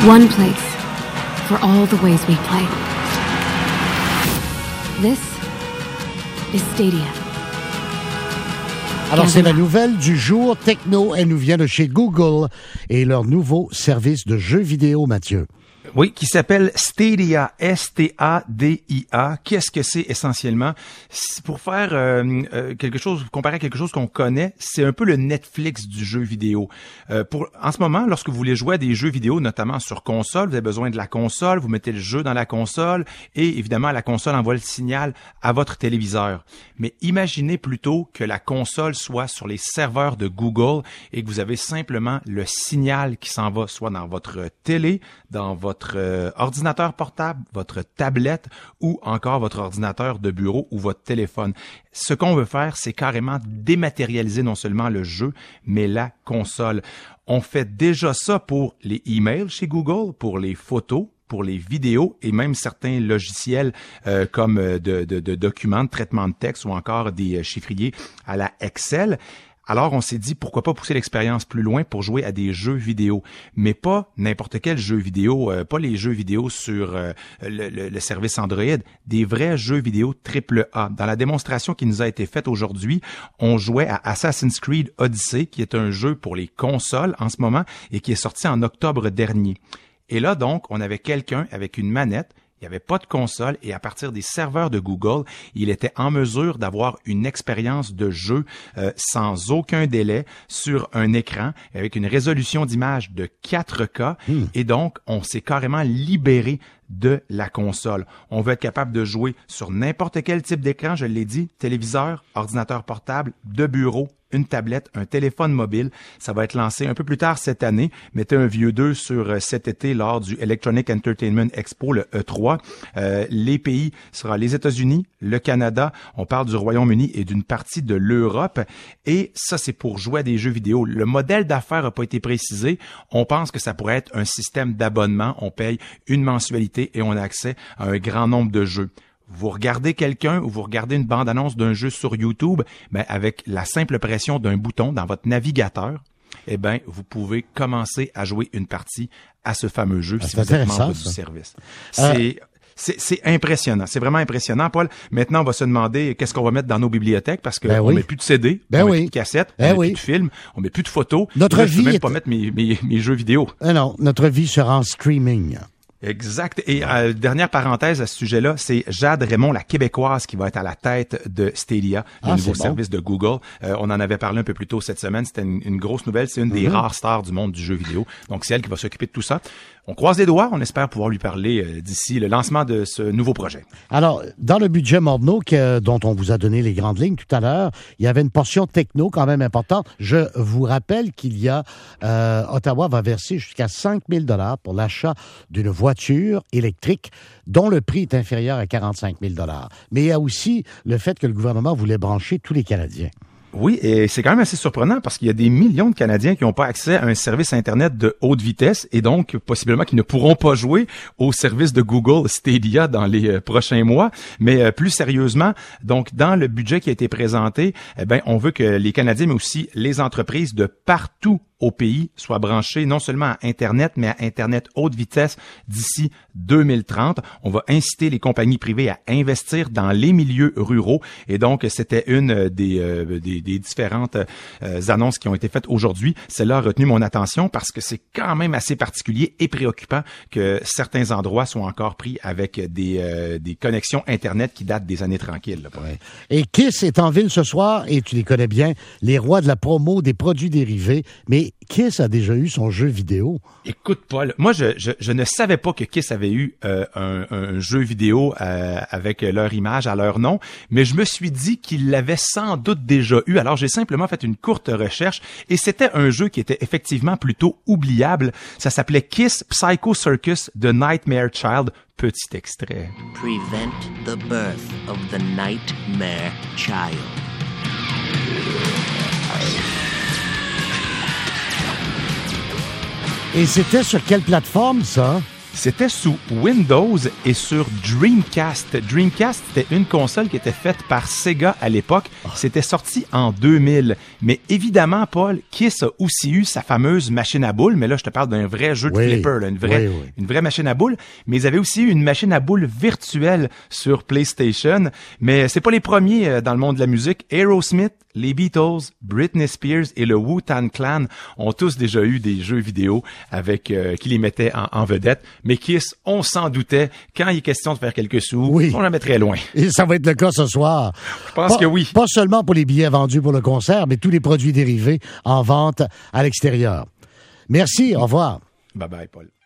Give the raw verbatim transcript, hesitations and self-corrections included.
One place for all the ways we play. This is Stadia. Alors, c'est la nouvelle du jour techno. Elle nous vient de chez Google et leur nouveau service de jeux vidéo, Mathieu. Oui, qui s'appelle Stadia, S T A D I A. Qu'est-ce que c'est essentiellement? C'est pour faire euh, euh, quelque chose, comparer à quelque chose qu'on connaît, c'est un peu le Netflix du jeu vidéo. Euh, pour, en ce moment, lorsque vous voulez jouer à des jeux vidéo, notamment sur console, vous avez besoin de la console, vous mettez le jeu dans la console et évidemment, la console envoie le signal à votre téléviseur. Mais imaginez plutôt que la console soit sur les serveurs de Google et que vous avez simplement le signal qui s'en va soit dans votre télé, dans votre euh, ordinateur portable, votre tablette ou encore votre ordinateur de bureau ou votre téléphone. Ce qu'on veut faire, c'est carrément dématérialiser non seulement le jeu, mais la console. On fait déjà ça pour les emails chez Google, pour les photos, pour les vidéos et même certains logiciels euh, comme de, de, de documents, de traitement de texte ou encore des chiffriers à la Excel. Alors, on s'est dit, pourquoi pas pousser l'expérience plus loin pour jouer à des jeux vidéo, mais pas n'importe quel jeu vidéo, euh, pas les jeux vidéo sur euh, le, le, le service Android, des vrais jeux vidéo triple A. Dans la démonstration qui nous a été faite aujourd'hui, on jouait à Assassin's Creed Odyssey, qui est un jeu pour les consoles en ce moment et qui est sorti en octobre dernier. Et là, donc, on avait quelqu'un avec une manette. Il n'y avait pas de console et à partir des serveurs de Google, il était en mesure d'avoir une expérience de jeu euh, sans aucun délai sur un écran avec une résolution d'image de quatre K mmh. et donc on s'est carrément libéré de la console. On veut être capable de jouer sur n'importe quel type d'écran, je l'ai dit, téléviseur, ordinateur portable, de bureau, une tablette, un téléphone mobile. Ça va être lancé un peu plus tard cette année. Mettez un vieux deux sur cet été lors du Electronic Entertainment Expo, le E trois. Euh, les pays sera les États-Unis, le Canada, on parle du Royaume-Uni et d'une partie de l'Europe. Et ça, c'est pour jouer à des jeux vidéo. Le modèle d'affaires n'a pas été précisé. On pense que ça pourrait être un système d'abonnement. On paye une mensualité et on a accès à un grand nombre de jeux. Vous regardez quelqu'un ou vous regardez une bande-annonce d'un jeu sur YouTube, ben avec la simple pression d'un bouton dans votre navigateur, eh ben vous pouvez commencer à jouer une partie à ce fameux jeu ah, si vous êtes membre du service. C'est euh... C'est, c'est impressionnant. C'est vraiment impressionnant, Paul. Maintenant, on va se demander qu'est-ce qu'on va mettre dans nos bibliothèques parce qu'on ben oui. met plus de C D, ben on oui. met plus de cassettes, ben on oui. met plus de films, on met plus de photos. Notre là, vie je peux même est... pas mettre mes, mes, mes jeux vidéo. Ah non, notre vie sera en streaming. Exact. Et euh, dernière parenthèse à ce sujet-là, c'est Jade Raymond, la Québécoise, qui va être à la tête de Stadia, le ah, nouveau bon. service de Google. Euh, on en avait parlé un peu plus tôt cette semaine. C'était une, une grosse nouvelle. C'est une mm-hmm. des rares stars du monde du jeu vidéo. Donc, c'est elle qui va s'occuper de tout ça. On croise les doigts. On espère pouvoir lui parler euh, d'ici le lancement de ce nouveau projet. Alors, dans le budget Morneau, que, dont on vous a donné les grandes lignes tout à l'heure, il y avait une portion techno quand même importante. Je vous rappelle qu'il y a, euh, Ottawa va verser jusqu'à cinq mille dollars pour l'achat d'une voiture électrique dont le prix est inférieur à quarante-cinq mille dollars. Mais il y a aussi le fait que le gouvernement voulait brancher tous les Canadiens. Oui, et c'est quand même assez surprenant parce qu'il y a des millions de Canadiens qui n'ont pas accès à un service Internet de haute vitesse et donc possiblement qui ne pourront pas jouer au service de Google Stadia dans les euh, prochains mois. Mais euh, plus sérieusement, donc dans le budget qui a été présenté, eh ben on veut que les Canadiens mais aussi les entreprises de partout au pays soient branchés non seulement à Internet, mais à Internet haute vitesse d'ici deux mille trente. On va inciter les compagnies privées à investir dans les milieux ruraux. Et donc, c'était une des, euh, des, des différentes euh, annonces qui ont été faites aujourd'hui. Celle-là a retenu mon attention parce que c'est quand même assez particulier et préoccupant que certains endroits soient encore pris avec des, euh, des connexions Internet qui datent des années tranquilles. Là, ouais. Et Kiss est en ville ce soir, et tu les connais bien, les rois de la promo des produits dérivés. Mais Kiss a déjà eu son jeu vidéo. Écoute, Paul, moi, je, je, je ne savais pas que Kiss avait eu euh, un, un jeu vidéo euh, avec leur image à leur nom, mais je me suis dit qu'ils l'avaient sans doute déjà eu. Alors, j'ai simplement fait une courte recherche et c'était un jeu qui était effectivement plutôt oubliable. Ça s'appelait Kiss Psycho Circus The Nightmare Child. Petit extrait. Prevent the birth of the Nightmare Child. Et c'était sur quelle plateforme, ça? C'était sous Windows et sur Dreamcast. Dreamcast, c'était une console qui était faite par Sega à l'époque. C'était sorti en deux mille. Mais évidemment, Paul, Kiss a aussi eu sa fameuse machine à boules. Mais là, je te parle d'un vrai jeu de oui, flipper, là, une, vraie, oui, oui. une vraie machine à boules. Mais ils avaient aussi eu une machine à boules virtuelle sur PlayStation. Mais c'est pas les premiers dans le monde de la musique. Aerosmith, les Beatles, Britney Spears et le Wu-Tang Clan ont tous déjà eu des jeux vidéo avec euh, qui les mettaient en, en vedette. Mais Kiss, on s'en doutait, quand il est question de faire quelques sous, oui. on la met très loin. Et ça va être le cas ce soir. Je pense pas, que oui. Pas seulement pour les billets vendus pour le concert, mais tous les produits dérivés en vente à l'extérieur. Merci, au revoir. Bye bye, Paul.